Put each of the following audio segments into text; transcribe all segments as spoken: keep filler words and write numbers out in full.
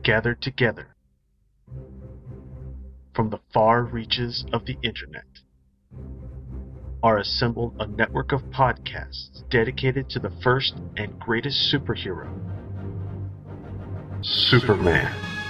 gathered together from the far reaches of the internet are assembled a network of podcasts dedicated to the first and greatest superhero, Superman.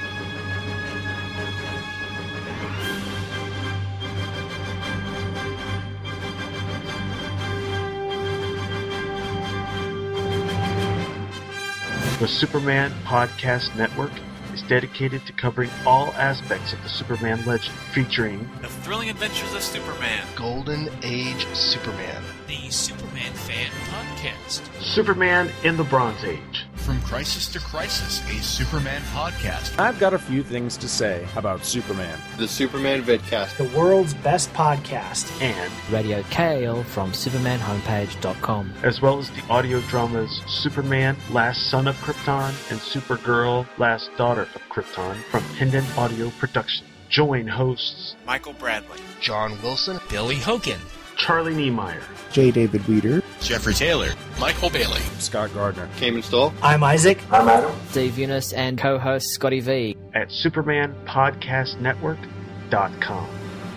The Superman Podcast Network is dedicated to covering all aspects of the Superman legend, featuring The Thrilling Adventures of Superman, Golden Age Superman, the Superman Fan Podcast, Superman in the Bronze Age, From Crisis to Crisis, a Superman podcast. I've got a few things to say about Superman. The Superman Vidcast, the world's best podcast, and Radio K L from Superman Homepage dot com, as well as the audio dramas Superman, Last Son of Krypton, and Supergirl, Last Daughter of Krypton from Pendant Audio Production. Join hosts Michael Bradley, John Wilson, Billy Hogan, Charlie Niemeyer, J. David Weeder, Jeffrey Taylor, Michael Bailey, Scott Gardner, Cayman Stoll. I'm Isaac. I'm Adam. Steve Eunice, and co-host Scotty V at Superman Podcast Network dot com.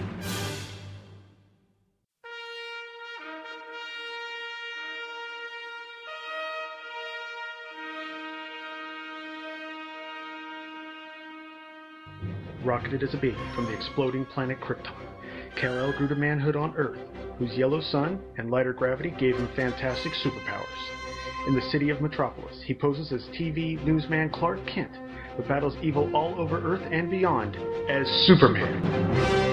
Rocketed as a baby from the exploding planet Krypton, Kal-El grew to manhood on Earth, whose yellow sun and lighter gravity gave him fantastic superpowers. In the city of Metropolis, he poses as T V newsman Clark Kent, but battles evil all over Earth and beyond as Superman.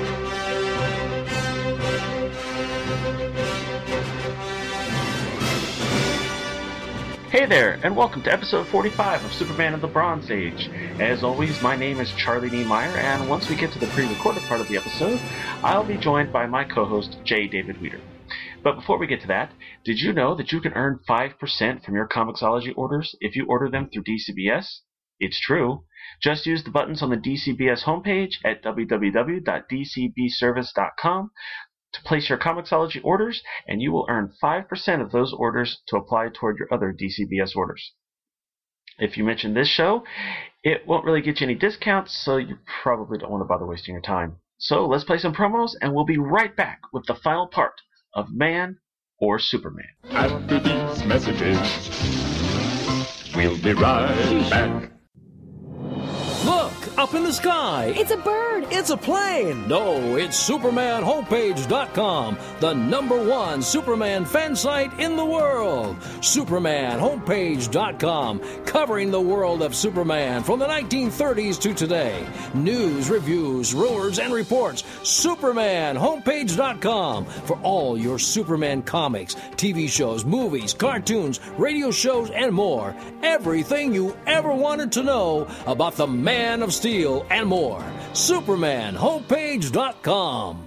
Hey there, and welcome to episode forty-five of Superman of the Bronze Age. As always, my name is Charlie Niemeyer, and once we get to the pre-recorded part of the episode, I'll be joined by my co-host, J. David Weeder. But before we get to that, did you know that you can earn five percent from your Comixology orders if you order them through D C B S? It's true. Just use the buttons on the D C B S homepage at w w w dot d c b service dot com to place your Comixology orders, and you will earn five percent of those orders to apply toward your other D C B S orders. If you mention this show, it won't really get you any discounts, so you probably don't want to bother wasting your time. So let's play some promos, and we'll be right back with the final part of Man or Superman. After these messages, we'll be right back. Look, up in the sky. It's a bird. It's a plane. No, it's Superman Homepage dot com, the number one Superman fan site in the world. Superman Homepage dot com, covering the world of Superman from the nineteen thirties to today. News, reviews, rumors, and reports. Superman Homepage dot com for all your Superman comics, T V shows, movies, cartoons, radio shows, and more. Everything you ever wanted to know about the Man of Steel and more. Superman Homepage dot com.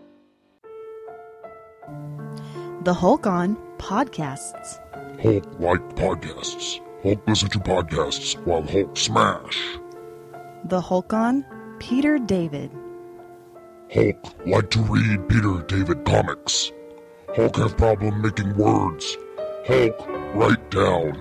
The Hulk On Podcasts. Hulk like podcasts. Hulk listen to podcasts while Hulk smash. The Hulk On Peter David. Hulk like to read Peter David comics. Hulk have problem making words. Hulk write down.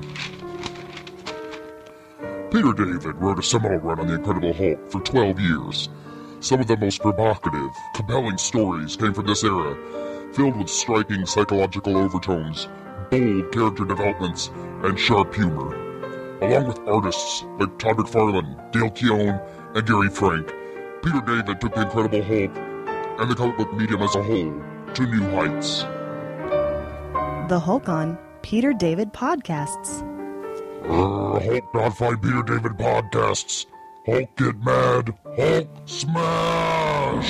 Peter David wrote a seminal run on the Incredible Hulk for twelve years. Some of the most provocative, compelling stories came from this era, filled with striking psychological overtones, bold character developments, and sharp humor. Along with artists like Todd McFarlane, Dale Keown, and Gary Frank, Peter David took the Incredible Hulk and the comic book medium as a whole to new heights. The Hulk On Peter David Podcasts. Uh, Hulk not find Peter David podcasts. Hulk get mad. Hulk smash.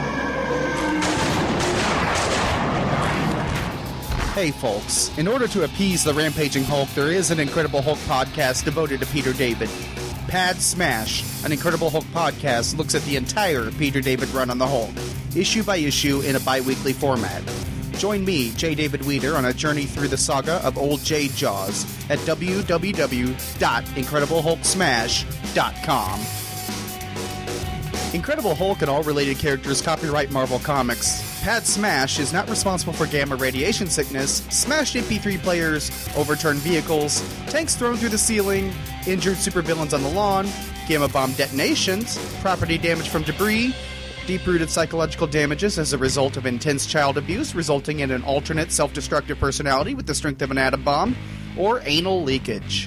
Hey folks, in order to appease the rampaging Hulk, there is an Incredible Hulk podcast devoted to Peter David. Pad Smash, an Incredible Hulk podcast, looks at the entire Peter David run on the Hulk, issue by issue in a bi-weekly format. Join me, J. David Weeder, on a journey through the saga of Old J. Jaws at w w w dot incredible hulk smash dot com. Incredible Hulk and all related characters copyright Marvel Comics. Pad Smash is not responsible for gamma radiation sickness, smashed M P three players, overturned vehicles, tanks thrown through the ceiling, injured supervillains on the lawn, gamma bomb detonations, property damage from debris, deep-rooted psychological damages as a result of intense child abuse resulting in an alternate self-destructive personality with the strength of an atom bomb, or anal leakage.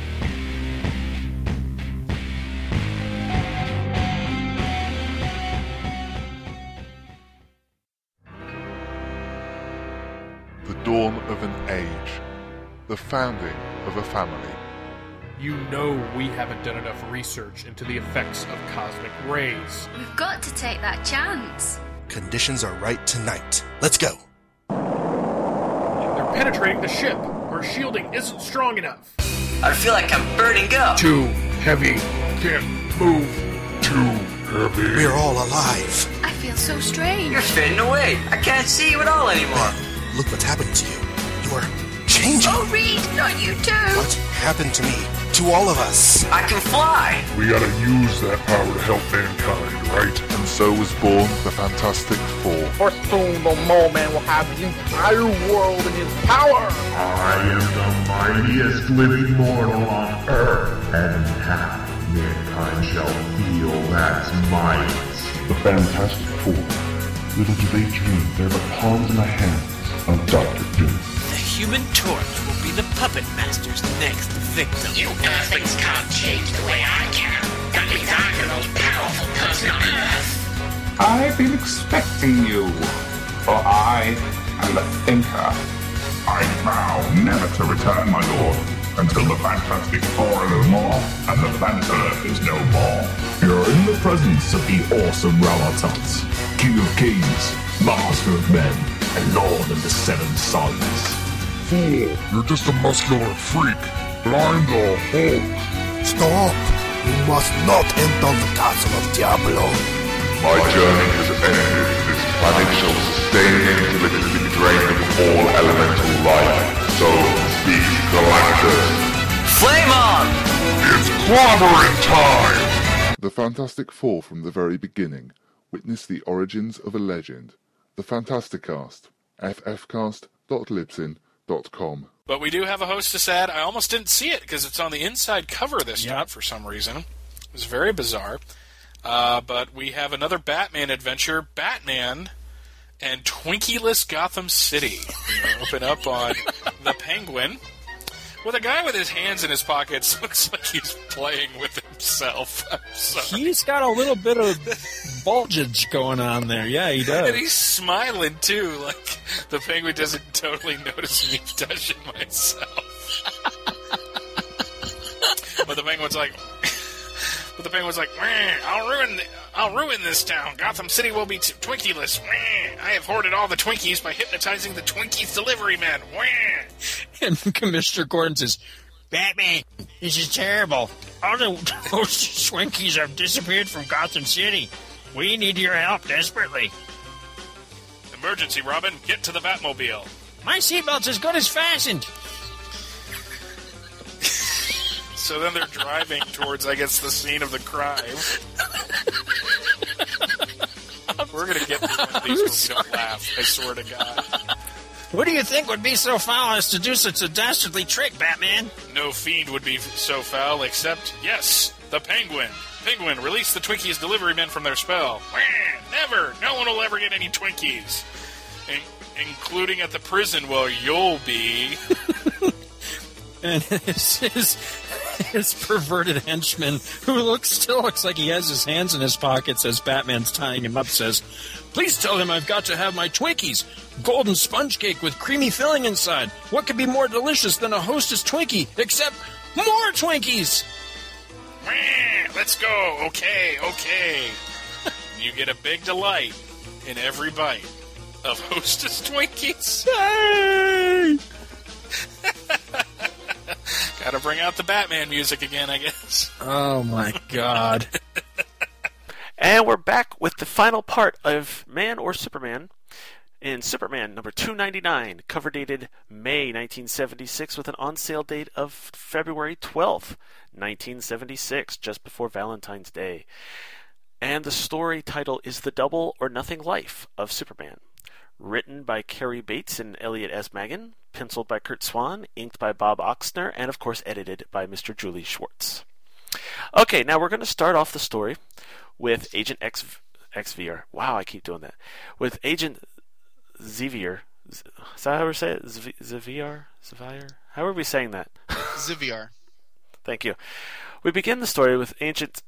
The dawn of an age. The founding of a family. You know we haven't done enough research into the effects of cosmic rays. We've got to take that chance. Conditions are right tonight. Let's go. They're penetrating the ship. Our shielding isn't strong enough. I feel like I'm burning up. Too heavy. Can't move. Too heavy. We're all alive. I feel so strange. You're fading away. I can't see you at all anymore. Look what's happening to you. You're changing. Oh, Reed, not you too. What happened to me? To all of us. I can fly. We gotta use that power to help mankind, right? And so was born the Fantastic Four. For soon the Mole Man will have the entire world in his power. I am the mightiest living mortal on Earth, and half mankind shall feel that might. The Fantastic Four. Little do they dream they're but pawns in the hands of Doctor Doom. The Human Torch will be the Puppet Master's next victim. You Earthlings can't change the way I can. That means I'm the most powerful person on Earth. I've been expecting you, for I am the Thinker. I vow never to return, my lord, until the Fantastic Four are no more, and the planet Earth is no more. You're in the presence of the awesome Ralatot, King of Kings, Master of Men, and Lord of the Seven Suns. Fool, you're just a muscular freak, but I'm the Hulk. Stop! You must not enter the castle of Diablo. My journey has ended. This planet shall sustain until it has been drained of all elemental life. So speaks Galactus. Flame on! It's clobbering time! The Fantastic Four from the very beginning. Witness the origins of a legend. The Fantasticast. f f cast dot libsyn dot com. But we do have a hostess ad. I almost didn't see it because it's on the inside cover this yep. time for some reason. It was very bizarre. Uh, but we have another Batman adventure, Batman and Twinkieless Gotham City. We open up on the Penguin with a guy with his hands in his pockets. Looks like he's playing with himself. I'm sorry. He's got a little bit of bulgage going on there. Yeah, he does. And he's smiling, too. Like, the Penguin doesn't totally notice me touching myself. But the Penguin's like... But the Penguin's like, I'll ruin the, I'll ruin this town. Gotham City will be t- Twinkieless. I have hoarded all the Twinkies by hypnotizing the Twinkies delivery men. And Commissioner Gordon says, Batman, this is terrible. All the those Twinkies have disappeared from Gotham City. We need your help desperately. Emergency, Robin. Get to the Batmobile. My seatbelt's as good as fastened. So then they're driving towards, I guess, the scene of the crime. We're going to get through one of these where we don't laugh, I swear to God. What do you think would be so foul as to do such a dastardly trick, Batman? No fiend would be so foul, except, yes, the Penguin. Penguin, release the Twinkies delivery men from their spell. Never! No one will ever get any Twinkies. In- including at the prison where you'll be. And his, his, his perverted henchman, who looks still looks like he has his hands in his pockets as Batman's tying him up, says, Please tell him I've got to have my Twinkies. Golden sponge cake with creamy filling inside. What could be more delicious than a Hostess Twinkie, except more Twinkies? Let's go. Okay, okay. You get a big delight in every bite of Hostess Twinkies. Hey! Gotta bring out the Batman music again, I guess. Oh, my God. And we're back with the final part of Man or Superman in Superman number two ninety-nine, cover dated May nineteen seventy-six with an on-sale date of February twelfth, nineteen seventy-six, just before Valentine's Day. And the story title is The Double or Nothing Life of Superman. Written by Carrie Bates and Elliot S. Magan, penciled by Kurt Swan, inked by Bob Oxner, and of course edited by Mister Julie Schwartz. Okay, now we're going to start off the story with Agent X, XVR. Wow, I keep doing that. With Agent Xavier. Is that how we say it? Xavier? Xavier? How are we saying that? Xavier. Thank you. We begin the story with Agent...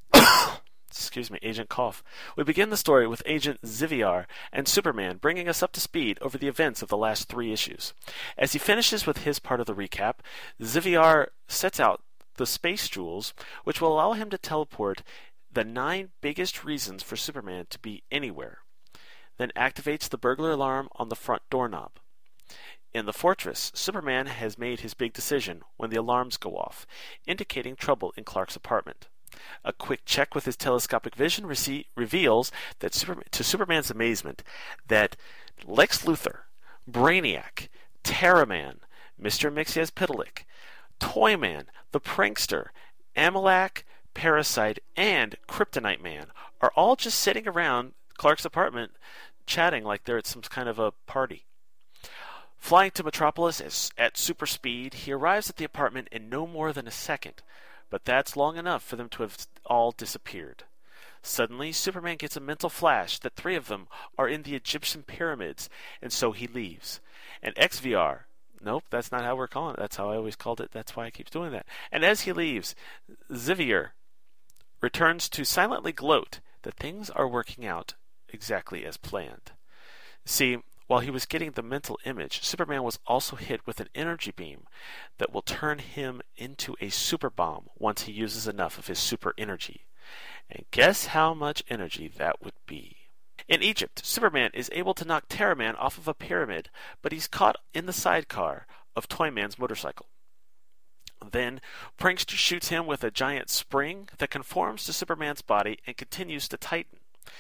Excuse me, Agent Cough. We begin the story with Agent Xavier and Superman bringing us up to speed over the events of the last three issues. As he finishes with his part of the recap, Xavier sets out the space jewels, which will allow him to teleport the nine biggest reasons for Superman to be anywhere, then activates the burglar alarm on the front doorknob. In the fortress, Superman has made his big decision when the alarms go off, indicating trouble in Clark's apartment. A quick check with his telescopic vision rece- reveals that Superman, to Superman's amazement, that Lex Luthor, Brainiac, Terraman, Mister Mxyzptlk, Toyman, the Prankster, Amalak, Parasite, and Kryptonite Man are all just sitting around Clark's apartment chatting like they're at some kind of a party. Flying to Metropolis at super speed, he arrives at the apartment in no more than a second, but that's long enough for them to have all disappeared. Suddenly, Superman gets a mental flash that three of them are in the Egyptian pyramids, and so he leaves. And X V R, nope, that's not how we're calling it, that's how I always called it, that's why I keep doing that. And as he leaves, Xavier returns to silently gloat that things are working out exactly as planned. See, while he was getting the mental image, Superman was also hit with an energy beam that will turn him into a super bomb once he uses enough of his super energy. And guess how much energy that would be. In Egypt, Superman is able to knock Terraman off of a pyramid, but he's caught in the sidecar of Toyman's motorcycle. Then, Prankster shoots him with a giant spring that conforms to Superman's body and continues to tighten.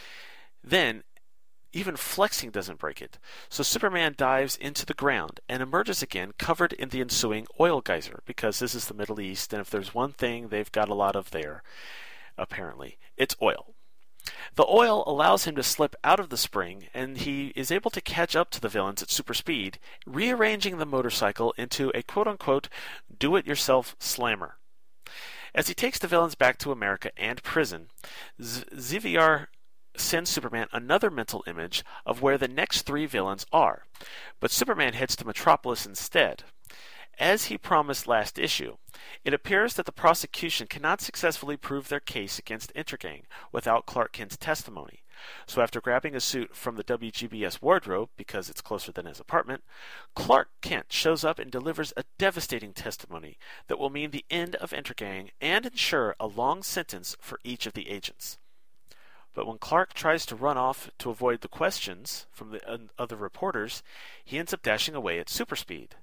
Then, even flexing doesn't break it, so Superman dives into the ground and emerges again covered in the ensuing oil geyser, because this is the Middle East, and if there's one thing they've got a lot of there, apparently, it's oil. The oil allows him to slip out of the spring, and he is able to catch up to the villains at super speed, rearranging the motorcycle into a quote-unquote do-it-yourself slammer. As he takes the villains back to America and prison, Z- Xavier sends Superman another mental image of where the next three villains are, but Superman heads to Metropolis instead. As he promised last issue, it appears that the prosecution cannot successfully prove their case against Intergang without Clark Kent's testimony. So after grabbing a suit from the W G B S wardrobe, because it's closer than his apartment, Clark Kent shows up and delivers a devastating testimony that will mean the end of Intergang and ensure a long sentence for each of the agents. But when Clark tries to run off to avoid the questions from the other reporters, he ends up dashing away at super speed.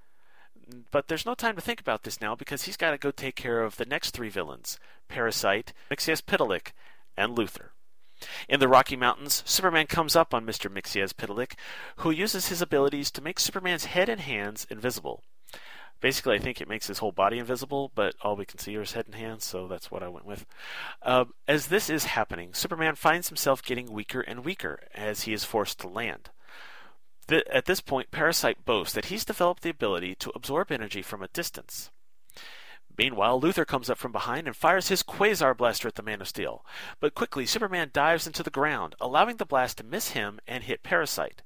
But there's no time to think about this now, because he's got to go take care of the next three villains, Parasite, Mxyzptlk, and Luthor. In the Rocky Mountains, Superman comes up on Mister Mxyzptlk, who uses his abilities to make Superman's head and hands invisible. Basically, I think it makes his whole body invisible, but all we can see are his head and hands, so that's what I went with. Uh, as this is happening, Superman finds himself getting weaker and weaker as he is forced to land. Th- at this point, Parasite boasts that he's developed the ability to absorb energy from a distance. Meanwhile, Luthor comes up from behind and fires his Quasar blaster at the Man of Steel, but quickly Superman dives into the ground, allowing the blast to miss him and hit Parasite.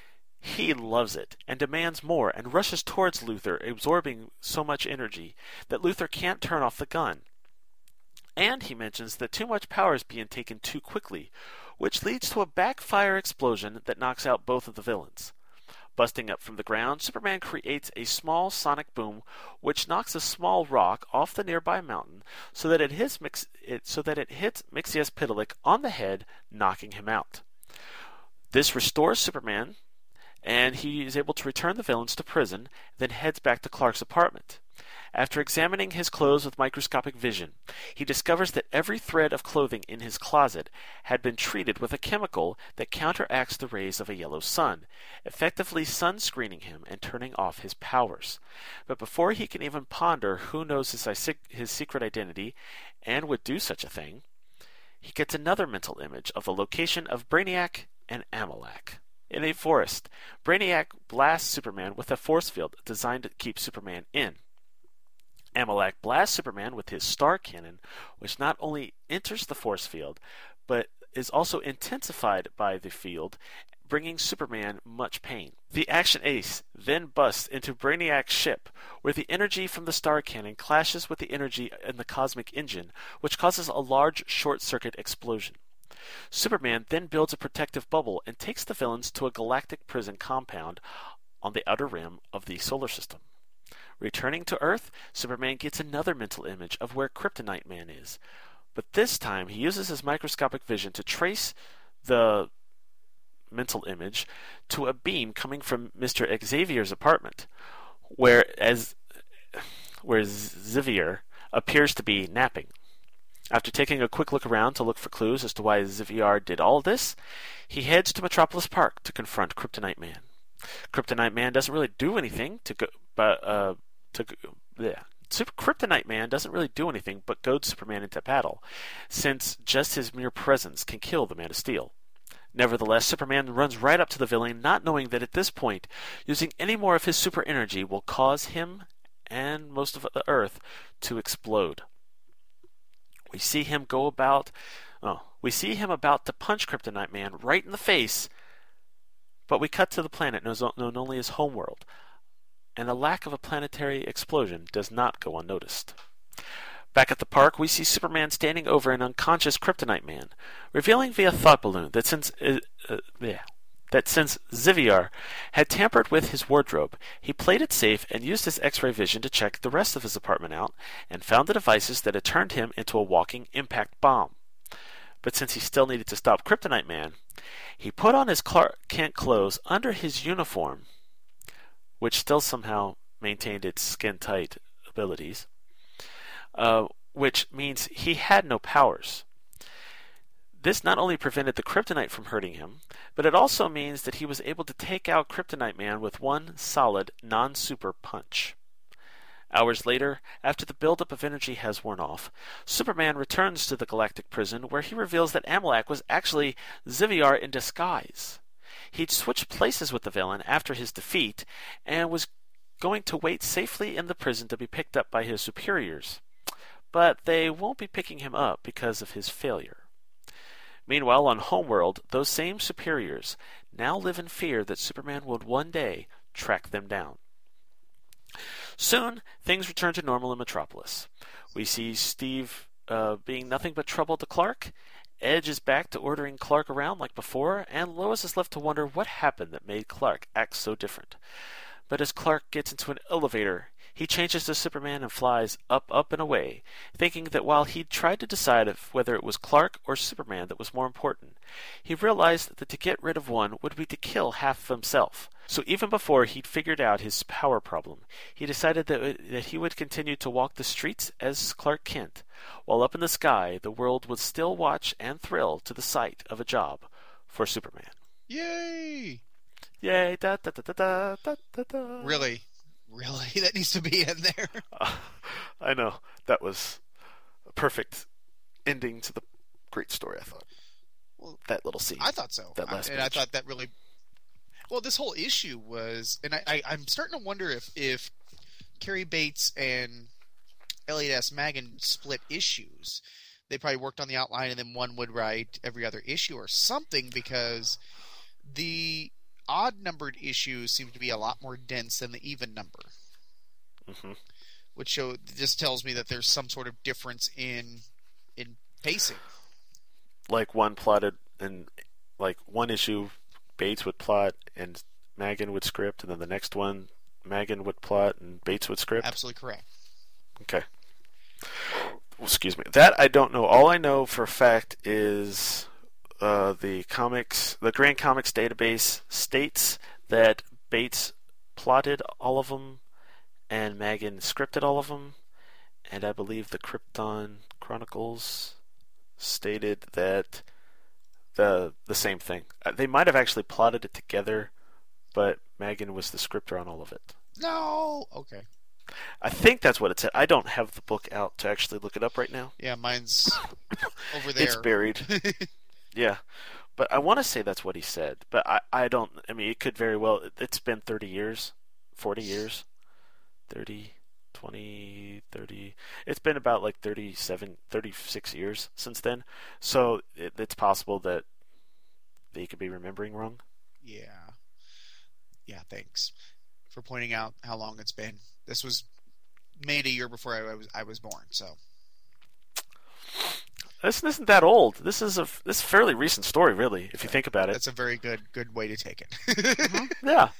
He loves it and demands more and rushes towards Luthor, absorbing so much energy that Luthor can't turn off the gun. And he mentions that too much power is being taken too quickly, which leads to a backfire explosion that knocks out both of the villains. Busting up from the ground, Superman creates a small sonic boom which knocks a small rock off the nearby mountain so that it hits, Mix- it, so that it hits Mxyzptlk on the head, knocking him out. This restores Superman, and he is able to return the villains to prison, then heads back to Clark's apartment. After examining his clothes with microscopic vision, he discovers that every thread of clothing in his closet had been treated with a chemical that counteracts the rays of a yellow sun, effectively sunscreening him and turning off his powers. But before he can even ponder who knows his, his secret identity and would do such a thing, he gets another mental image of the location of Brainiac and Amalak. In a forest, Brainiac blasts Superman with a force field designed to keep Superman in. Amalek blasts Superman with his star cannon, which not only enters the force field, but is also intensified by the field, bringing Superman much pain. The Action Ace then busts into Brainiac's ship, where the energy from the star cannon clashes with the energy in the cosmic engine, which causes a large short-circuit explosion. Superman then builds a protective bubble and takes the villains to a galactic prison compound on the outer rim of the solar system. Returning to Earth, Superman gets another mental image of where Kryptonite Man is, but this time he uses his microscopic vision to trace the mental image to a beam coming from Mister Xavier's apartment, where as where Xavier appears to be napping. After taking a quick look around to look for clues as to why Xavier did all this, he heads to Metropolis Park to confront Kryptonite Man. Kryptonite Man doesn't really do anything to go, but uh, to yeah. Super Kryptonite Man doesn't really do anything but goad Superman into battle, since just his mere presence can kill the Man of Steel. Nevertheless, Superman runs right up to the villain, not knowing that at this point, using any more of his super energy will cause him and most of the Earth to explode. We see him go about, oh, we see him about to punch Kryptonite Man right in the face, but we cut to the planet known only as Homeworld, and the lack of a planetary explosion does not go unnoticed. Back at the park, we see Superman standing over an unconscious Kryptonite Man, revealing via thought balloon that since uh, uh, yeah, that since Xavier had tampered with his wardrobe, he played it safe and used his X-ray vision to check the rest of his apartment out, and found the devices that had turned him into a walking impact bomb. But since he still needed to stop Kryptonite Man, he put on his Clark Kent clothes under his uniform, which still somehow maintained its skin-tight abilities, uh, which means he had no powers. This not only prevented the Kryptonite from hurting him, but it also means that he was able to take out Kryptonite Man with one solid, non-super punch. Hours later, after the buildup of energy has worn off, Superman returns to the galactic prison, where he reveals that Amalek was actually Xavier in disguise. He'd switched places with the villain after his defeat, and was going to wait safely in the prison to be picked up by his superiors. But they won't be picking him up because of his failure. Meanwhile, on Homeworld, those same superiors now live in fear that Superman would one day track them down. Soon, things return to normal in Metropolis. We see Steve uh, being nothing but trouble to Clark. Edge is back to ordering Clark around like before, and Lois is left to wonder what happened that made Clark act so different. But as Clark gets into an elevator, he changes to Superman and flies up, up, and away, thinking that while he'd tried to decide if whether it was Clark or Superman that was more important, he realized that to get rid of one would be to kill half of himself. So even before he'd figured out his power problem, he decided that, that he would continue to walk the streets as Clark Kent, while up in the sky the world would still watch and thrill to the sight of a job for Superman. Yay! Yay! Da da da da da da da. Really? Really? That needs to be in there. Uh, I know. That was a perfect ending to the great story, I thought. Well, that little scene. I thought so. That last I, and I thought that really... Well, this whole issue was... And I, I, I'm starting to wonder if, if Carrie Bates and Elliot S. Maggin split issues. They probably worked on the outline and then one would write every other issue or something, because the odd-numbered issues seem to be a lot more dense than the even number. Mm-hmm. Which show, this tells me that there's some sort of difference in in pacing. Like one plotted, and like one issue, Bates would plot and Maggin would script, and then the next one, Maggin would plot and Bates would script? Absolutely correct. Okay. Excuse me. That I don't know. All I know for a fact is... Uh, the comics, the Grand Comics database states that Bates plotted all of them, and Maggin scripted all of them, and I believe the Krypton Chronicles stated that the the same thing. They might have actually plotted it together, but Maggin was the scripter on all of it. No, okay. I think that's what it said. I don't have the book out to actually look it up right now. Yeah, mine's over there. It's buried. Yeah, but I want to say that's what he said. But I, I don't. I mean, it could very well. It's been thirty years, forty years, thirty, twenty, thirty. It's been about like thirty-seven, thirty-six years since then. So it, it's possible that they could be remembering wrong. Yeah. Yeah. Thanks for pointing out how long it's been. This was made a year before I was I was born. So. This isn't that old. This is a this is a fairly recent story, really, if you think about it. That's a very good good way to take it. Mm-hmm. Yeah.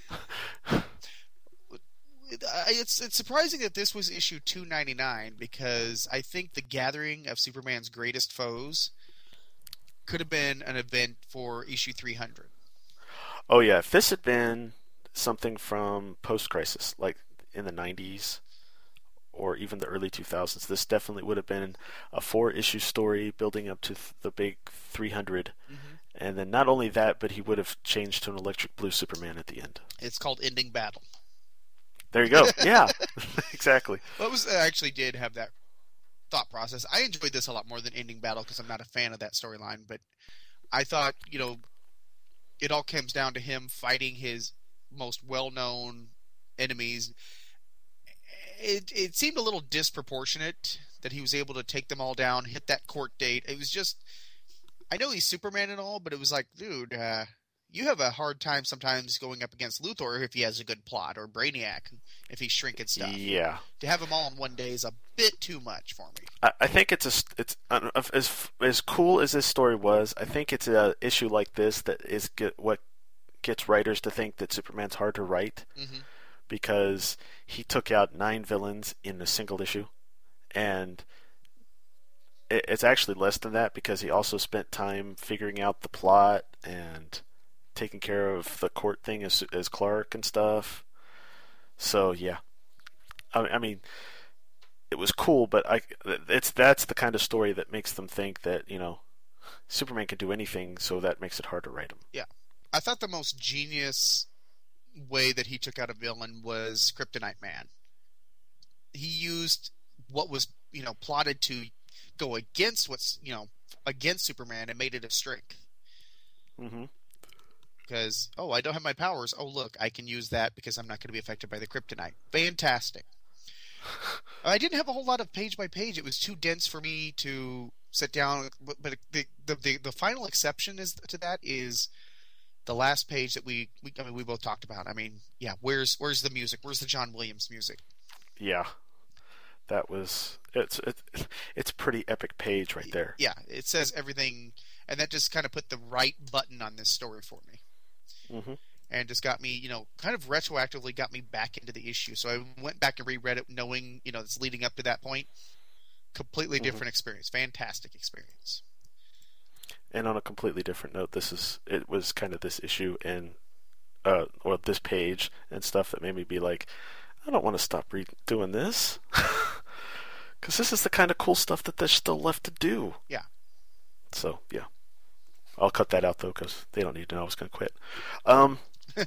It's it's surprising that this was issue two ninety-nine because I think the gathering of Superman's greatest foes could have been an event for issue three hundred. Oh yeah, if this had been something from post-crisis, like in the nineties or even the early two thousands, this definitely would have been a four-issue story building up to th- the big three hundred. Mm-hmm. And then not only that, but he would have changed to an electric blue Superman at the end. It's called Ending Battle. There you go. Yeah, exactly. Well, it was, I actually did have that thought process. I enjoyed this a lot more than Ending Battle because I'm not a fan of that storyline. But I thought, you know, it all comes down to him fighting his most well-known enemies. It it seemed a little disproportionate that he was able to take them all down, hit that court date. It was just, I know he's Superman and all, but it was like, dude, uh, you have a hard time sometimes going up against Luthor if he has a good plot, or Brainiac if he's shrinking stuff. Yeah. To have them all in one day is a bit too much for me. I, I think it's a it's uh, as as cool as this story was. I think it's a issue like this that is get, what gets writers to think that Superman's hard to write, mm-hmm. because he took out nine villains in a single issue, and it, it's actually less than that because he also spent time figuring out the plot and taking care of the court thing as as Clark and stuff. So yeah, I, I mean, it was cool, but I it's that's the kind of story that makes them think that, you know, Superman can do anything, so that makes it hard to write him. Yeah, I thought the most genius way that he took out a villain was Kryptonite Man. He used what was, you know, plotted to go against what's, you know, against Superman and made it a strength. Mm-hmm. Because, oh, I don't have my powers. Oh, look, I can use that because I'm not going to be affected by the kryptonite. Fantastic. I didn't have a whole lot of page by page. It was too dense for me to sit down. But, but the, the the the final exception is to that is the last page that we, we I mean we both talked about. I mean, yeah, where's where's the music? Where's the John Williams music? Yeah, that was it's it's it's a pretty epic page right there. Yeah, it says everything, and that just kind of put the right button on this story for me. Mm-hmm. And just got me, you know, kind of retroactively got me back into the issue. So I went back and reread it knowing, you know, it's leading up to that point. Completely different mm-hmm. experience. Fantastic experience. And on a completely different note, this is it was kind of this issue and uh, or this page and stuff that made me be like, I don't want to stop re- doing this. Because this is the kind of cool stuff that there's still left to do. Yeah. So, yeah. I'll cut that out, though, because they don't need to know I was going to quit. Um,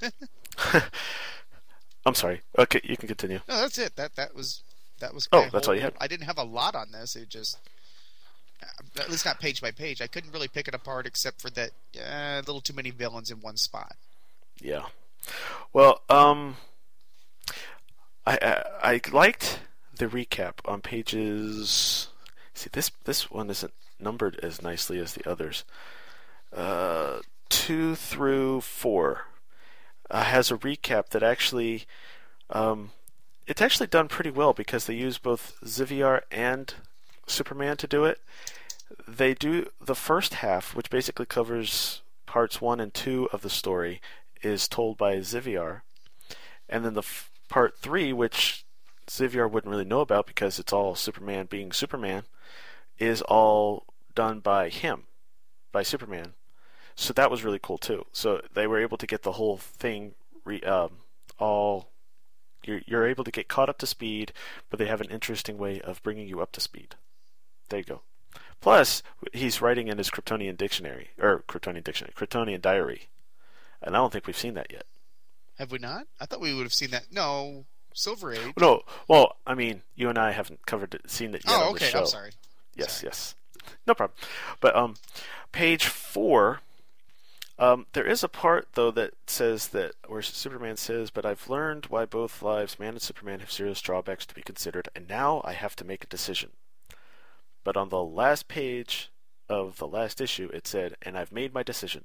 I'm sorry. Okay, you can continue. No, that's it. That that was that was. Oh, that's all you had? I didn't have a lot on this. It just, at least not page by page. I couldn't really pick it apart except for that uh, a little too many villains in one spot. Yeah. Well, um, I I, I liked the recap on pages. See, this this one isn't numbered as nicely as the others. Uh, two through four uh, has a recap that actually, um, it's actually done pretty well because they use both Xivyar and Superman to do it. They do the first half, which basically covers parts one and two of the story, is told by Xivyar, and then the f- part three, which Xivyar wouldn't really know about because it's all Superman being Superman, is all done by him, by Superman. So that was really cool too. So they were able to get the whole thing re, um, all. You're you're able to get caught up to speed, but they have an interesting way of bringing you up to speed. There you go. Plus, he's writing in his Kryptonian dictionary or Kryptonian dictionary, Kryptonian diary, and I don't think we've seen that yet. Have we not? I thought we would have seen that. No, Silver Age. No, well, I mean, you and I haven't covered it, seen it yet oh, on okay. the show. I'm sorry. Yes, sorry. yes, no problem. But um, page four. Um, there is a part, though, that says that, where Superman says, but I've learned why both lives, man and Superman, have serious drawbacks to be considered, and now I have to make a decision. But on the last page of the last issue, it said, and I've made my decision.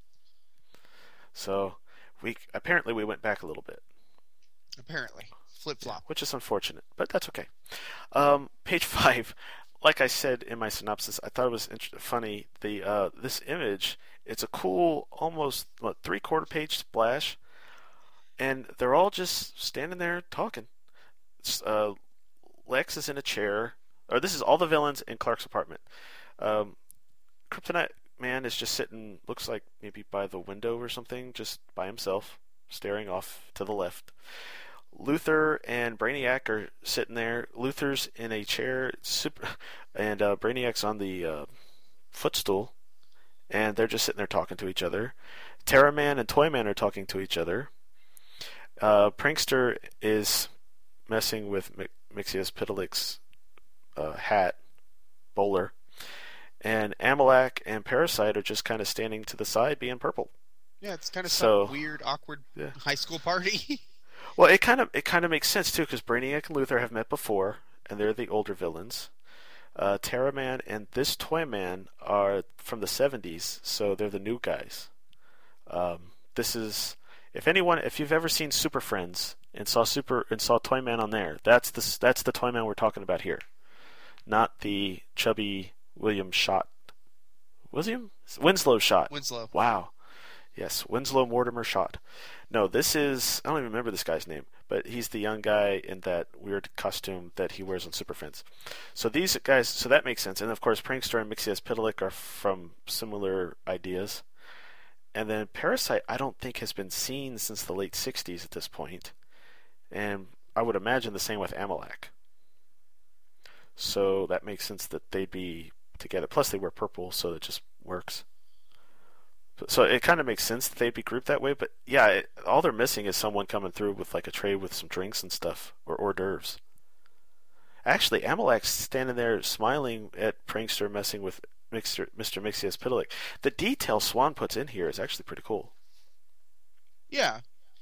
So, we apparently we went back a little bit. Apparently. Flip-flop. Yeah, which is unfortunate, but that's okay. Um, page five, like I said in my synopsis, I thought it was int- funny. The uh, this image, it's a cool, almost what, three-quarter page splash, and they're all just standing there talking. Uh, Lex is in a chair, or this is all the villains in Clark's apartment. Um, Kryptonite Man is just sitting, looks like maybe by the window or something, just by himself, staring off to the left. Luthor and Brainiac are sitting there. Luthor's in a chair, super, and uh, Brainiac's on the uh, footstool, and they're just sitting there talking to each other. Terra Man and Toy Man are talking to each other. Uh, Prankster is messing with M- Mxyzptlk's uh, hat, bowler, and Amalak and Parasite are just kind of standing to the side, being purple. Yeah, it's kind of so, some weird, awkward yeah. high school party. Well, it kind of it kind of makes sense too, because Brainiac and Luthor have met before, and they're the older villains. Uh, Terra Man and this Toy Man are from the seventies, so they're the new guys. Um, this is if anyone, if you've ever seen Super Friends and saw Super and saw Toy Man on there, that's the that's the Toy Man we're talking about here, not the chubby William Schott. William Winslow Schott. Winslow. Wow. Yes, Winslow Mortimer Schott. No, this is... I don't even remember this guy's name, but he's the young guy in that weird costume that he wears on Super Friends. So these guys... So that makes sense. And, of course, Prankster and Mxyzptlk are from similar ideas. And then Parasite, I don't think, has been seen since the late sixties at this point. And I would imagine the same with Amalak. So that makes sense that they'd be together. Plus, they wear purple, so it just works. So it kind of makes sense that they'd be grouped that way, but yeah, it, all they're missing is someone coming through with like a tray with some drinks and stuff, or hors d'oeuvres. Actually, Amalak's standing there smiling at Prankster messing with Mister Mister Mxyzptlk. The detail Swan puts in here is actually pretty cool. Yeah.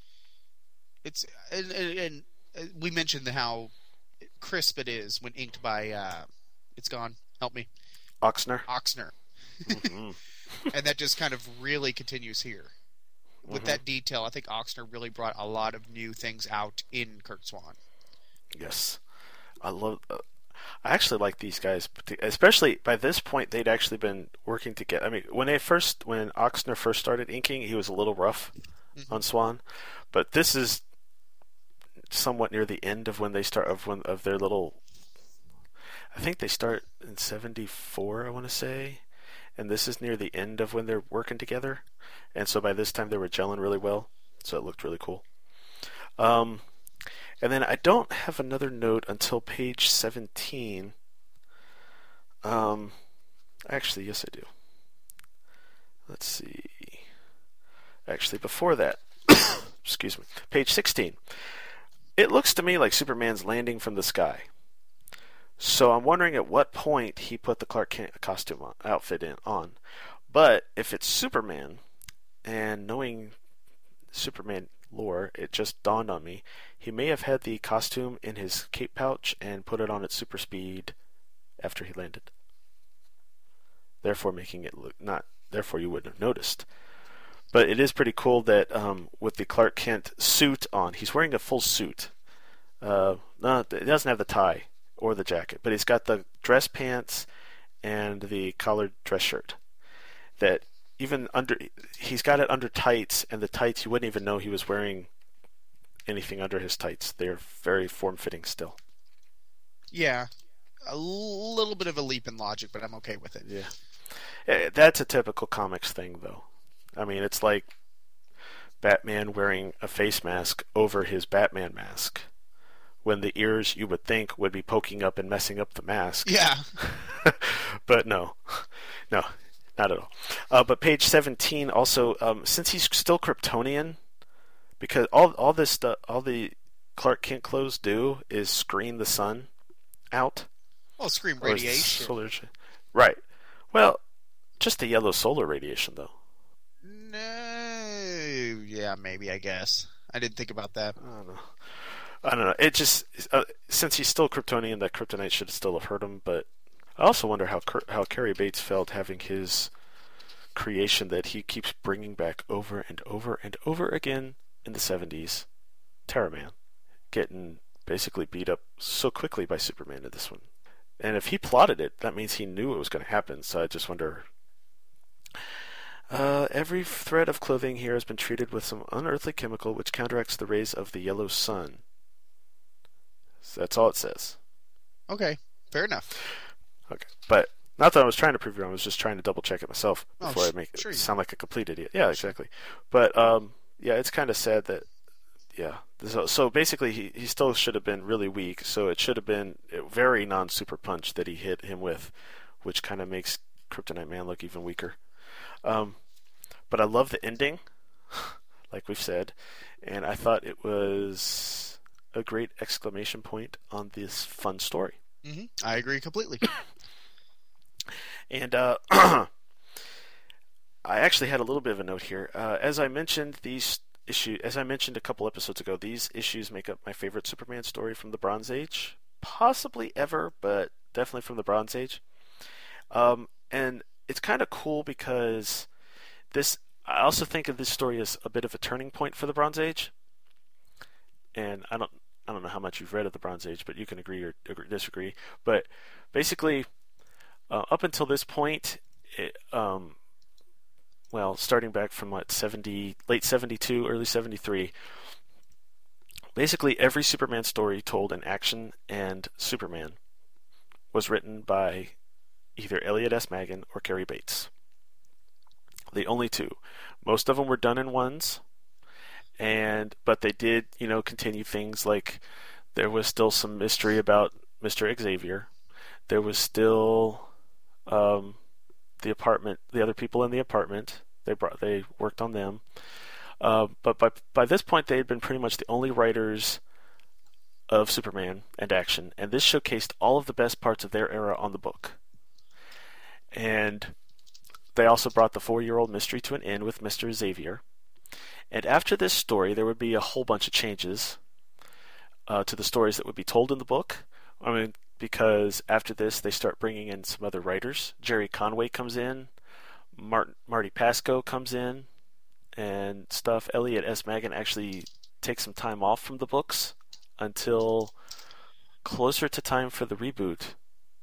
It's and, and, and we mentioned how crisp it is when inked by uh, it's gone. Help me. Oxner. Oxner. Mm-hmm. And that just kind of really continues here. With mm-hmm. that detail, I think Oxner really brought a lot of new things out in Curt Swan. Yes. I love... Uh, I actually like these guys, especially by this point they'd actually been working together. I mean, when they first, when Oxner first started inking, he was a little rough mm-hmm. on Swan, but this is somewhat near the end of when they start of when of their little. I think they start in seventy-four, I want to say. And this is near the end of when they're working together. And so by this time they were gelling really well. So it looked really cool. Um, and then I don't have another note until page seventeen. Um, actually, yes I do. Let's see. Actually, before that, excuse me, page sixteen. It looks to me like Superman's landing from the sky. So I'm wondering at what point he put the Clark Kent costume on, outfit in on. But if it's Superman, and knowing Superman lore, it just dawned on me, he may have had the costume in his cape pouch and put it on at super speed after he landed. Therefore making it look not, therefore you wouldn't have noticed. But it is pretty cool that um, with the Clark Kent suit on, he's wearing a full suit. Uh, no, it doesn't have the tie or the jacket, but he's got the dress pants and the collared dress shirt. That even under, he's got it under tights, and the tights you wouldn't even know he was wearing anything under his tights. They're very form-fitting still. Yeah, a little bit of a leap in logic, but I'm okay with it. Yeah, that's a typical comics thing, though. I mean, it's like Batman wearing a face mask over his Batman mask, when the ears, you would think, would be poking up and messing up the mask. Yeah. But no. No, not at all. Uh, but page seventeen also, um, since he's still Kryptonian, because all all this stuff, all the Clark Kent clothes do is screen the sun out. Well, screen radiation. Solar, right. Well, just the yellow solar radiation, though. Nah, yeah, maybe, I guess. I didn't think about that. I don't know. I don't know. It just uh, since he's still Kryptonian, that Kryptonite should still have hurt him. But I also wonder how how Cary Bates felt having his creation that he keeps bringing back over and over and over again in the seventies, Terraman, getting basically beat up so quickly by Superman in this one. And if he plotted it, that means he knew it was going to happen. So I just wonder. Uh, every thread of clothing here has been treated with some unearthly chemical which counteracts the rays of the yellow sun. So that's all it says. Okay, fair enough. Okay, but not that I was trying to prove you wrong. I was just trying to double check it myself before oh, I make sure it sound like a complete idiot. Yeah, exactly. But um, yeah, it's kind of sad that. Yeah, so, so basically he, he still should have been really weak. So it should have been a very non-super punch that he hit him with, which kind of makes Kryptonite Man look even weaker. Um, but I love the ending, like we've said, and I thought it was a great exclamation point on this fun story. Mm-hmm. I agree completely. And uh, I actually had a little bit of a note here. Uh, as I mentioned, these issues, as I mentioned a couple episodes ago, these issues make up my favorite Superman story from the Bronze Age, possibly ever, but definitely from the Bronze Age. Um, and it's kind of cool because this. I also think of this story as a bit of a turning point for the Bronze Age. And I don't, I don't know how much you've read of the Bronze Age, but you can agree or disagree. But basically, uh, up until this point, it, um, well, starting back from what seventy, late seventy-two, early seventy-three, basically every Superman story told in Action and Superman was written by either Elliot S. Maggin or Cary Bates. The only two. Most of them were done in ones, and but they did, you know, continue things like there was still some mystery about Mister Xavier. There was still um, the apartment, the other people in the apartment. They brought, they worked on them, uh, but by by this point they had been pretty much the only writers of Superman and Action, and this showcased all of the best parts of their era on the book. And they also brought the four-year-old mystery to an end with Mister Xavier. And after this story, there would be a whole bunch of changes uh, to the stories that would be told in the book. I mean, because after this, they start bringing in some other writers. Jerry Conway comes in. Mart- Marty Pasco comes in and stuff. Elliot S. Maggin actually takes some time off from the books until closer to time for the reboot.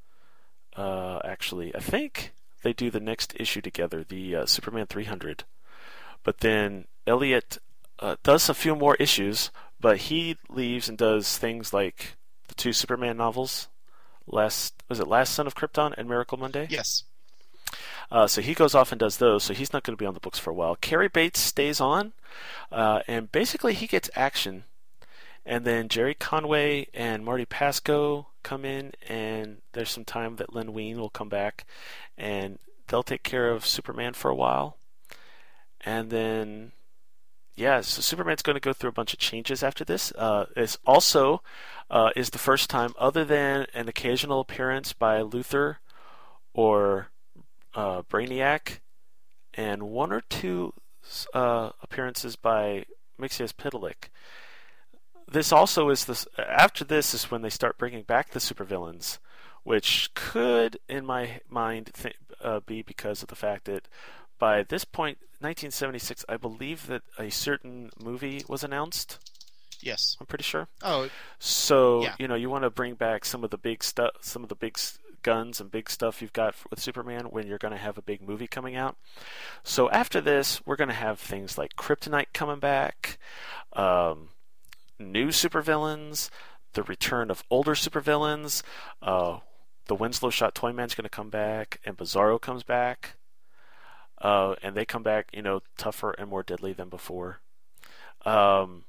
Uh, actually, I think they do the next issue together, the uh, Superman three hundred. But then Elliot uh, does a few more issues, but he leaves and does things like the two Superman novels. Last was it Last Son of Krypton and Miracle Monday? Yes. Uh, so he goes off and does those, so he's not going to be on the books for a while. Cary Bates stays on, uh, and basically he gets Action. And then Jerry Conway and Marty Pasco come in, and there's some time that Len Wein will come back, and they'll take care of Superman for a while. And then, yeah, so Superman's going to go through a bunch of changes after this. Uh, it's also uh, is the first time, other than an occasional appearance by Luthor or uh, Brainiac, and one or two uh, appearances by Mxyzptlk. This also is this. After this is when they start bringing back the supervillains, which could, in my mind, th- uh, be because of the fact that by this point, nineteen seventy-six, I believe that a certain movie was announced. Yes, I'm pretty sure. Oh, so yeah. you know, you want to bring back some of the big stuff, some of the big guns and big stuff you've got with Superman when you're going to have a big movie coming out. So after this, we're going to have things like Kryptonite coming back. Um, New supervillains, the return of older supervillains, uh, the Winslow Shot Toyman's going to come back, and Bizarro comes back, uh, and they come back, you know, tougher and more deadly than before. Um,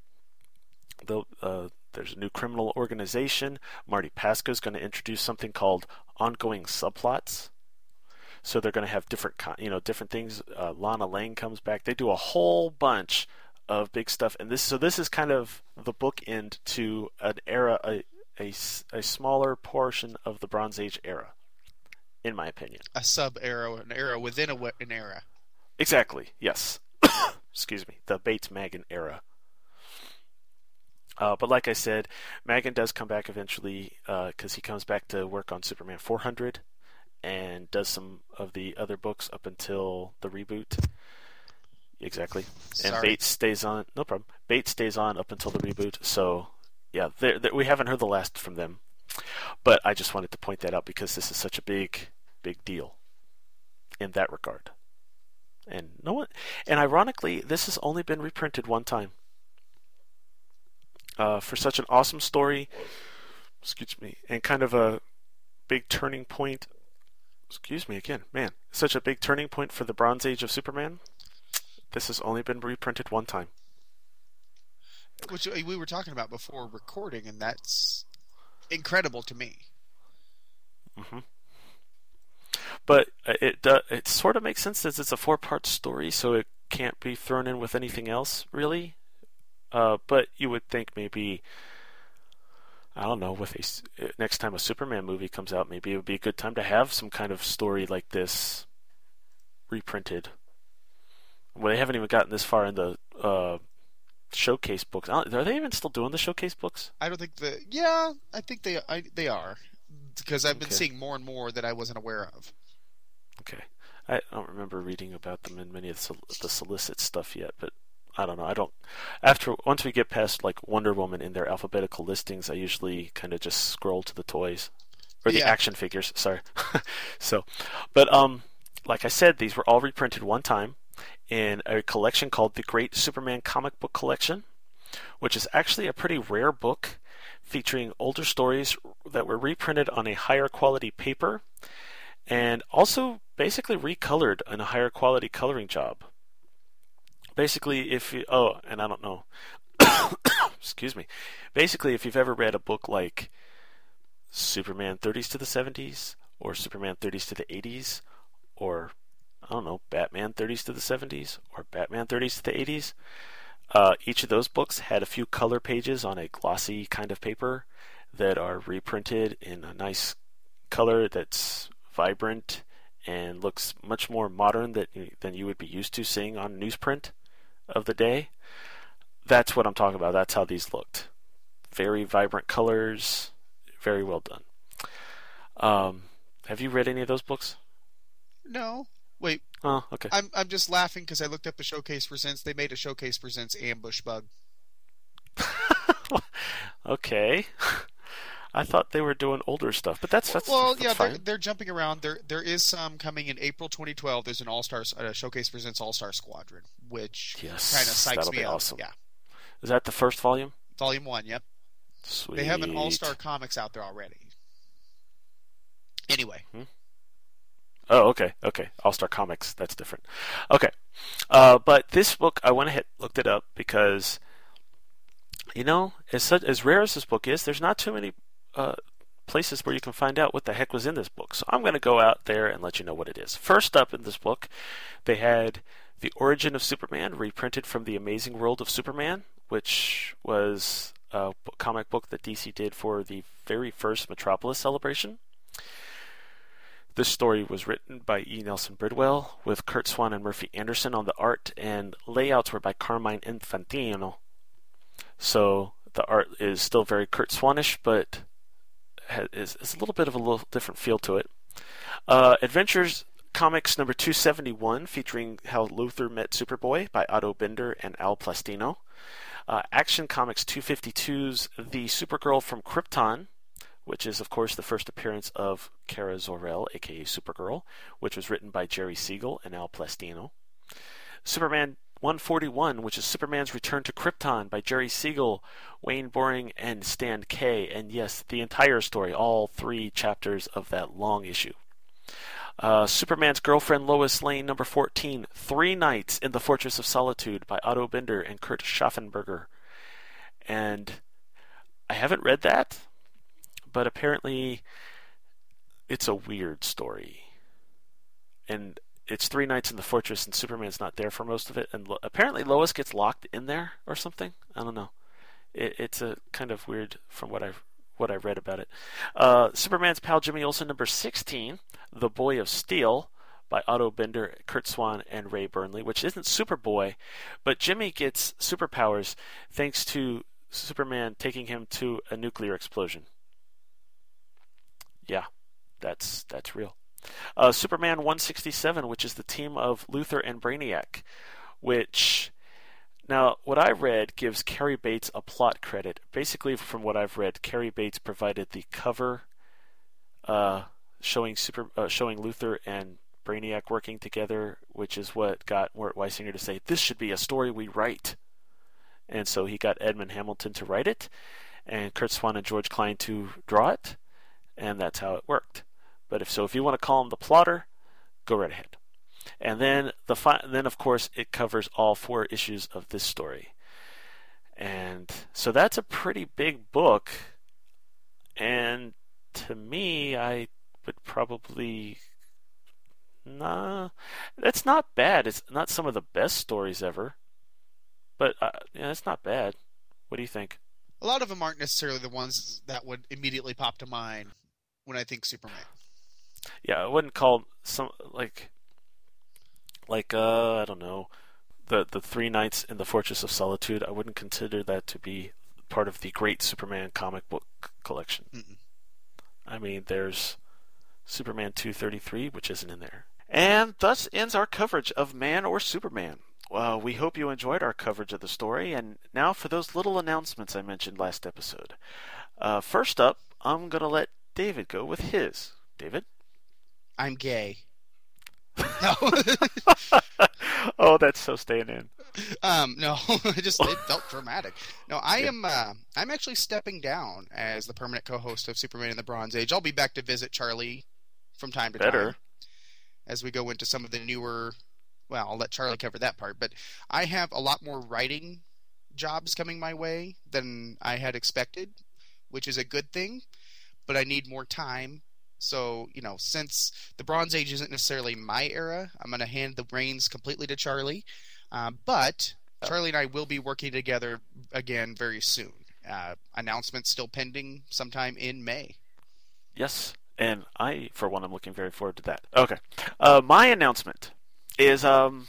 uh, there's a new criminal organization. Marty Pasco's going to introduce something called ongoing subplots. So they're going to have different, you know, different things. Uh, Lana Lang comes back. They do a whole bunch of big stuff, and this so this is kind of the bookend to an era, a, a, a smaller portion of the Bronze Age era, in my opinion. A sub era, an era within a, an era. Exactly. Yes. excuse me, the Bates Magan era. Uh, but like I said, Magan does come back eventually because uh, he comes back to work on Superman four hundred and does some of the other books up until the reboot. Exactly. And Sorry. Bates stays on. No problem. Bates stays on up until the reboot. So, yeah, they're, they're, we haven't heard the last from them. But I just wanted to point that out because this is such a big, big deal in that regard. And no one. And ironically, this has only been reprinted one time. Uh, for such an awesome story, excuse me, and kind of a big turning point. Excuse me again, man. Such a big turning point for the Bronze Age of Superman. This has only been reprinted one time. Which we were talking about before recording, and that's incredible to me. Mm-hmm. But it uh, it sort of makes sense as it's a four-part story, so it can't be thrown in with anything else, really. Uh, but you would think maybe, I don't know, with a, next time a Superman movie comes out, maybe it would be a good time to have some kind of story like this reprinted. Well, they haven't even gotten this far in the uh, showcase books. Are they even still doing the showcase books? I don't think the yeah, I think they I, they are because I've been Okay. seeing more and more that I wasn't aware of. Okay, I don't remember reading about them in many of the, sol- the solicit stuff yet, but I don't know. I don't. After once we get past like Wonder Woman in their alphabetical listings, I usually kind of just scroll to the toys or the Yeah. action figures. Sorry. so, but um, like I said, these were all reprinted one time in a collection called the Great Superman Comic Book Collection, which is actually a pretty rare book featuring older stories that were reprinted on a higher quality paper and also basically recolored in a higher quality coloring job. Basically, if you, oh, and I don't know, excuse me. Basically, if you've ever read a book like Superman thirties to the seventies, or Superman thirties to the eighties, or I don't know, Batman thirties to the seventies, or Batman thirties to the eighties, uh, each of those books had a few color pages on a glossy kind of paper that are reprinted in a nice color that's vibrant and looks much more modern that, than you would be used to seeing on newsprint of the day. That's what I'm talking about. That's how these looked. Very vibrant colors, very well done. Um, have you read any of those books? No, wait. Oh, okay. I'm I'm just laughing because I looked up the Showcase Presents. They made a Showcase Presents Ambush Bug. Okay. I thought they were doing older stuff, but that's that's well, that's yeah, fine. they're, they're jumping around. There there is some coming in April twenty twelve. There's an All Star uh, Showcase Presents All Star Squadron, which Yes, kind of psychs that'll me be out. awesome. Yeah, Is that the first volume? Volume One. Yep. Sweet. They have an All Star Comics out there already. Anyway. Hmm? Oh, okay, okay. All Star Comics, that's different. Okay, uh, but this book, I went ahead, looked it up because, you know, as such, as rare as this book is, there's not too many uh, places where you can find out what the heck was in this book. So I'm going to go out there and let you know what it is. First up in this book, they had The Origin of Superman, reprinted from The Amazing World of Superman, which was a comic book that D C did for the very first Metropolis celebration. This story was written by E. Nelson Bridwell, with Kurt Swan and Murphy Anderson on the art, and layouts were by Carmine Infantino. So the art is still very Kurt Swanish, but is, is a little bit of a little different feel to it. Uh, Adventures Comics number two seventy-one, featuring How Luthor Met Superboy by Otto Binder and Al Plastino. Uh, Action Comics two fifty-two's The Supergirl from Krypton, which is, of course, the first appearance of Kara Zor-El, aka Supergirl, which was written by Jerry Siegel and Al Plastino. Superman one forty-one, which is Superman's Return to Krypton by Jerry Siegel, Wayne Boring, and Stan Kay. And yes, the entire story, all three chapters of that long issue. Uh, Superman's Girlfriend Lois Lane, number fourteen, Three Nights in the Fortress of Solitude by Otto Binder and Kurt Schaffenberger. And I haven't read that, but apparently it's a weird story. And it's three nights in the fortress and Superman's not there for most of it. And lo- apparently Lois gets locked in there or something. I don't know. It, it's a kind of weird from what I've what I read about it. Uh, Superman's pal Jimmy Olsen, number sixteen, The Boy of Steel by Otto Bender, Kurt Swan, and Ray Burnley, which isn't Superboy, but Jimmy gets superpowers thanks to Superman taking him to a nuclear explosion. Yeah, that's that's real. Uh, Superman one sixty-seven, which is the team of Luthor and Brainiac, which, now, what I read gives Cary Bates a plot credit. Basically, from what I've read, Cary Bates provided the cover uh, showing super uh, showing Luthor and Brainiac working together, which is what got Mort Weisinger to say, this should be a story we write. And so he got Edmund Hamilton to write it, and Kurt Swan and George Klein to draw it, and that's how it worked. But if so, if you want to call him the plotter, go right ahead. And then the fi- then of course it covers all four issues of this story. And so that's a pretty big book. And to me, I would probably nah, it's not bad. It's not some of the best stories ever. But uh, yeah, it's not bad. What do you think? A lot of them aren't necessarily the ones that would immediately pop to mind when I think Superman. Yeah, I wouldn't call some like like uh I don't know the the Three Nights in the Fortress of Solitude. I wouldn't consider that to be part of the great Superman comic book collection. Mm-mm. I mean, there's Superman two thirty-three, which isn't in there. And thus ends our coverage of Man or Superman. Well, we hope you enjoyed our coverage of the story, and now for those little announcements I mentioned last episode. Uh, first up, I'm going to let David go with his. David? I'm gay. No. Oh, that's so staying in. Um, no, it just it felt dramatic. No, I am. Uh, I'm actually stepping down as the permanent co-host of Superman in the Bronze Age. I'll be back to visit Charlie from time to Better. time as we go into some of the newer. Well, I'll let Charlie cover that part, but I have a lot more writing jobs coming my way than I had expected, which is a good thing. But I need more time. So, you know, since the Bronze Age isn't necessarily my era, I'm going to hand the reins completely to Charlie. Uh, but Charlie and I will be working together again very soon. Uh, announcements still pending sometime in May. Yes, and I, for one, am looking very forward to that. Okay. Uh, my announcement is, um,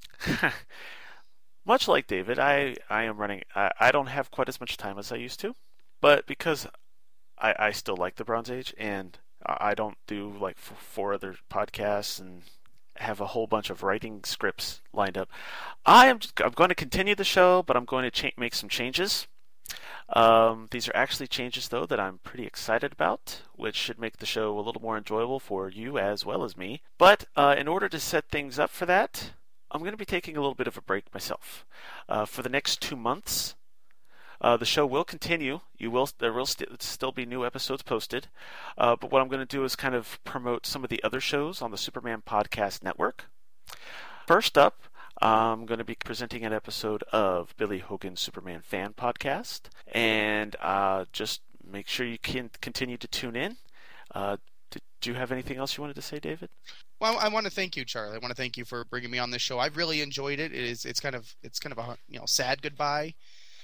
much like David, I, I am running, I, I don't have quite as much time as I used to, but because I, I still like the Bronze Age, and I don't do like four other podcasts and have a whole bunch of writing scripts lined up. I am just, I'm going to continue the show, but I'm going to cha- make some changes. Um, these are actually changes, though, that I'm pretty excited about, which should make the show a little more enjoyable for you as well as me. But uh, in order to set things up for that, I'm going to be taking a little bit of a break myself. Uh, for the next two months, Uh, the show will continue. You will there will st- still be new episodes posted. Uh, but what I'm going to do is kind of promote some of the other shows on the Superman Podcast Network. First up, I'm going to be presenting an episode of Billy Hogan's Superman Fan Podcast. And uh, just make sure you can continue to tune in. Uh, did you have anything else you wanted to say, David? Well, I want to thank you, Charlie. I want to thank you for bringing me on this show. I've really enjoyed it. It is it's kind of it's kind of a you know sad goodbye.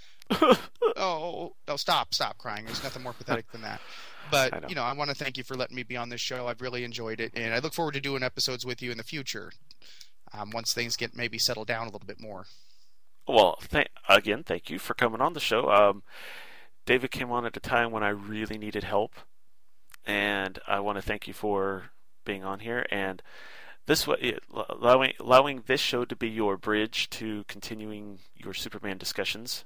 oh, no, stop, stop crying. There's nothing more pathetic than that. But, I know. you know, I want to thank you for letting me be on this show. I've really enjoyed it, and I look forward to doing episodes with you in the future um, once things get maybe settled down a little bit more. Well, th- again, thank you for coming on the show. Um, David came on at a time when I really needed help, and I want to thank you for being on here. And this way, allowing, allowing this show to be your bridge to continuing your Superman discussions.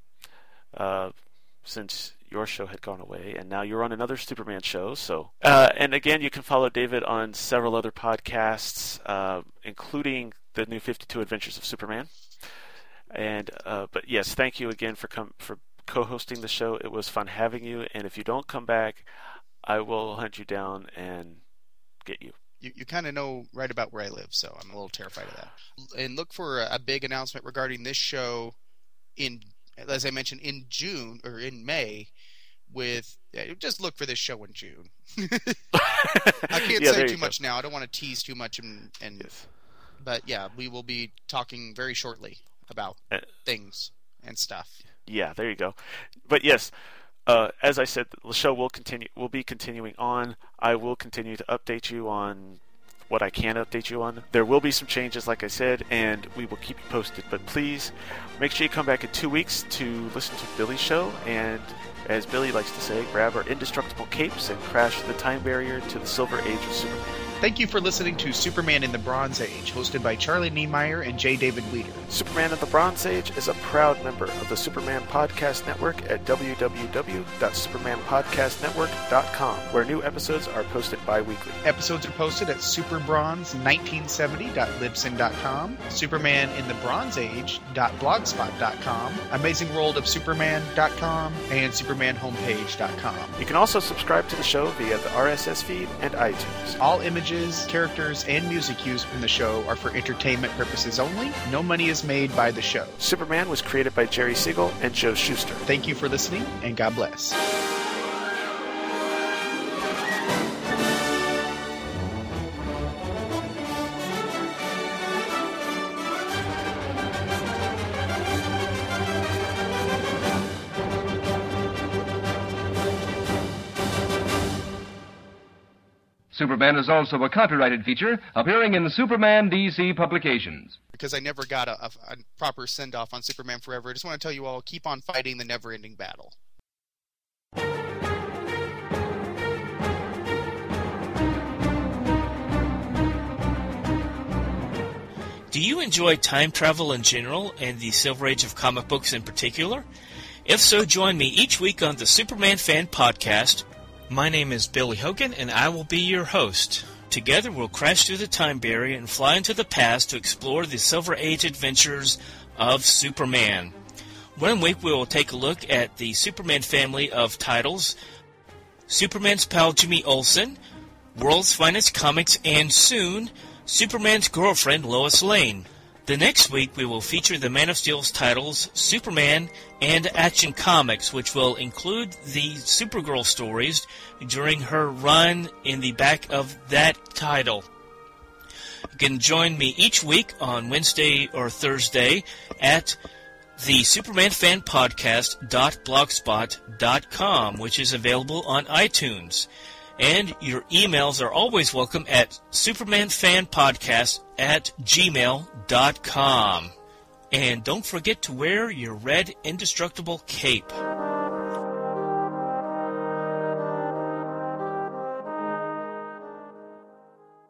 Uh, since your show had gone away, and now you're on another Superman show. So, uh, and again, you can follow David on several other podcasts, uh, including the New fifty-two Adventures of Superman. And uh, but yes, thank you again for com- for co-hosting the show. It was fun having you. And if you don't come back, I will hunt you down and get you. You, you kind of know right about where I live, so I'm a little terrified of that. And look for a, a big announcement regarding this show in. As I mentioned, in June or in May, with yeah, just look for this show in June. I can't yeah, say too go. much now. I don't want to tease too much, and, and yes. But yeah, we will be talking very shortly about uh, things and stuff. Yeah, there you go. But yes, uh, as I said, the show will continue. Will be continuing on. I will continue to update you on what I can update you on. There will be some changes, like I said, and we will keep you posted. But please, make sure you come back in two weeks to listen to Billy's show, and as Billy likes to say, grab our indestructible capes and crash the time barrier to the Silver Age of Superman. Thank you for listening to Superman in the Bronze Age, hosted by Charlie Niemeyer and J. David Weeder. Superman in the Bronze Age is a proud member of the Superman Podcast Network at w w w dot superman podcast network dot com, where new episodes are posted bi-weekly. Episodes are posted at super bronze nineteen seventy dot libsyn dot com, superman in the bronze age dot blogspot dot com, amazing world of superman dot com, and superman homepage dot com. You can also subscribe to the show via the R S S feed and iTunes. All images, characters, and music used in the show are for entertainment purposes only. No money is made by the show. Superman was created by Jerry Siegel and Joe Shuster. Thank you for listening, and God bless. Superman is also a copyrighted feature appearing in the Superman D C publications. Because I never got a, a, a proper send-off on Superman Forever, I just want to tell you all, keep on fighting the never-ending battle. Do you enjoy time travel in general and the Silver Age of comic books in particular? If so, join me each week on the Superman Fan Podcast. My name is Billy Hogan, and I will be your host. Together, we'll crash through the time barrier and fly into the past to explore the Silver Age adventures of Superman. One week, we will take a look at the Superman family of titles, Superman's pal Jimmy Olsen, World's Finest Comics, and soon, Superman's girlfriend Lois Lane. The next week, we will feature the Man of Steel's titles, Superman, and Action Comics, which will include the Supergirl stories during her run in the back of that title. You can join me each week on Wednesday or Thursday at the Superman Fan Podcast dot blogspot dot com, which is available on iTunes. And your emails are always welcome at supermanfanpodcast at gmail dot com. And don't forget to wear your red indestructible cape.